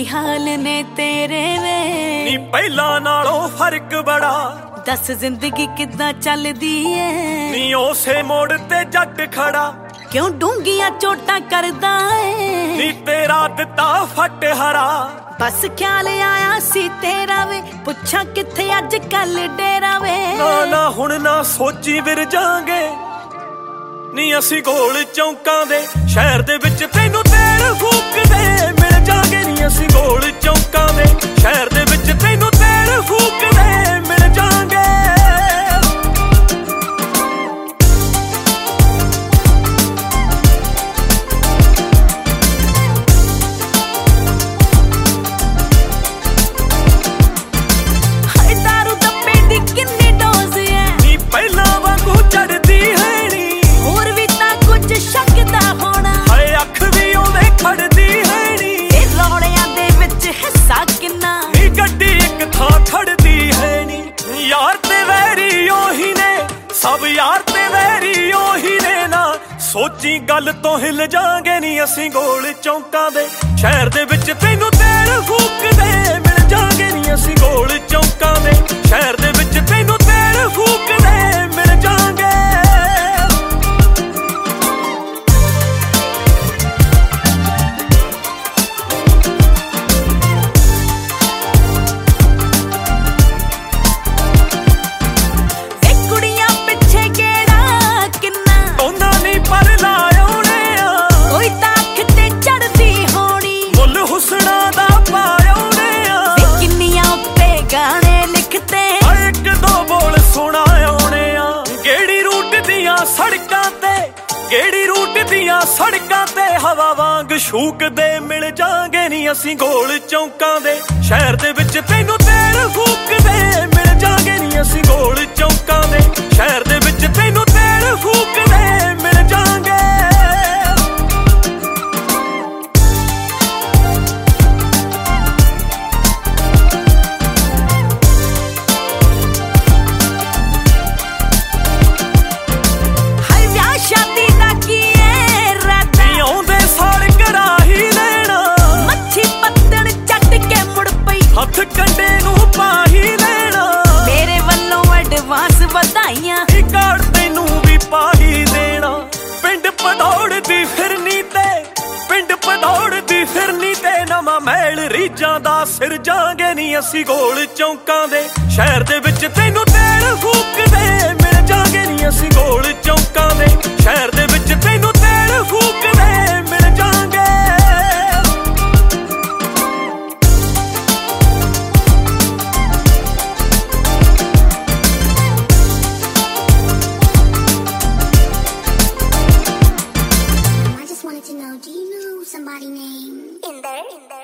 ਕੀ ਹਾਲ ਨੇ ਤੇਰੇ ਵੇ ਨੀ ਪਹਿਲਾਂ ਨਾਲੋਂ ਫਰਕ ਬੜਾ ਦੱਸ ਜ਼ਿੰਦਗੀ ਕਿੱਦਾਂ ਚੱਲਦੀ ਏ ਨੀ ਉਸੇ ਮੋੜ ਤੇ ਜੱਟ ਖੜਾ ਕਿਉਂ ਡੂੰਘੀਆਂ ਚੋਟਾਂ ਕਰਦਾ ਏ ਨੀ ਤੇਰਾ ਦਿੱਤਾ ਫਟ ਹਰਾ ਬਸ ਖਿਆਲ ਆਇਆ ਸੀ ਤੇਰਾ ਵੇ ਪੁੱਛਾਂ ਕਿੱਥੇ ਅੱਜ ਕੱਲ ਡੇਰਾ ਵੇ ਨਾ ਹੁਣ ਨਾ ਸੋਚੀ ਵਿਰ ਜਾਾਂਗੇ ਨੀ ਅਸੀਂ ਗੋਲ ਚੌਂਕਾਂ ਦੇ ਸ਼ਹਿਰ ਦੇ ਵਿੱਚ ਤੈਨੂੰ ਤੇਲ ਫੂਕਦੇ ਮਿਲ ਜਾਾਂਗੇ ਨੀ ਅਸੀਂ ਗੋਲ ਚੌਂਕਾਂ ਦੇ ਸ਼ਹਿਰ ਦੇ ਵਿੱਚ ਤੈਨੂੰ ਤੇਲ ਫੂਕਦੇ ਮਿਲ ਜਾਾਂਗੇ ਸਭ ਯਾਰ ਤੇ ਵੈਰੀ ਉਹੀ ਨੇ ਨਾ ਸੋਚੀ ਗੱਲ ਤੋਂ ਹਿੱਲ ਜਾਾਂਗੇ ਨੀ ਅਸੀਂ ਗੋਲ ਚੌਂਕਾਂ ਦੇ ਸ਼ਹਿਰ ਦੇ ਵਿੱਚ ਤੈਨੂੰ ਤੇਲ ਫੂਕਦੇ ਮਿਲ ਜਾਾਂਗੇ ਨੀ ਅਸੀਂ ਗੋਲ ਚੌਂਕਾਂ ਦੇ ਸ਼ਹਿਰ ਦੇ ਵਿੱਚ ਤੈਨੂੰ ਤੇਲ ਫੂਕਦੇ ਮਿਲ ਜਾਾਂਗੇ ਕਿਹੜੀ ਰੂਟ ਦੀਆਂ ਸੜਕਾਂ ਤੇ ਹਵਾ ਵਾਂਗ ਸ਼ੂਕਦੇ ਮਿਲ ਜਾਾਂਗੇ ਨੀ ਅਸੀਂ ਗੋਲ ਚੌਂਕਾਂ ਦੇ ਸ਼ਹਿਰ ਦੇ ਵਿੱਚ ਤੈਨੂੰ ਤੇਲ ਫੂਕਦੇ ਮਿਲ ਜਾਾਂਗੇ ਨੀ ਅਸੀਂ ਗੋਲ ਚੌਂਕਾਂ ਦੇ ਸ਼ਹਿਰ ਦੇ ਵਿੱਚ ਤੈਨੂੰ ਤੇਲ ਫੂਕਦੇ ਮਿਲ ਜਾਾਂਗੇ ਹੱਥ ਕੰਡੇ ਨੂੰ ਪਾ ਹੀ ਲੈਣਾ ਮੇਰੇ ਵੱਲੋਂ ਐਡਵਾਂਸ ਵਧਾਈਆਂ ਇਹ ਕਾਰਡ ਤੈਨੂੰ ਵੀ ਪਾ ਹੀ ਦੇਣਾ ਪਿੰਡ ਪਧੌੜਦੀ ਫਿਰਨੀ ਤੇ ਨਵਾਂ ਮਹਿਲ ਰੀਜਾਂ ਦਾ ਸਿਰ ਜਾਾਂਗੇ ਨੀ ਅਸੀਂ ਗੋਲ ਚੌਂਕਾਂ ਦੇ ਸ਼ਹਿਰ ਦੇ ਵਿੱਚ ਤੈਨੂੰ ਤੇਲ ਫੂਕਦੇ ਮਿਲ ਜਾਾਂਗੇ ਨੀ ਅਸੀਂ ਗੋਲ ਚੌਂਕਾਂ ਦੇ ਸ਼ਹਿਰ ਦੇ ਵਿੱਚ ਤੈਨੂੰ ਤੇਲ ਫੂਕਦੇ ਮਿਲ ਜਾਾਂਗੇ Do you know somebody named in there?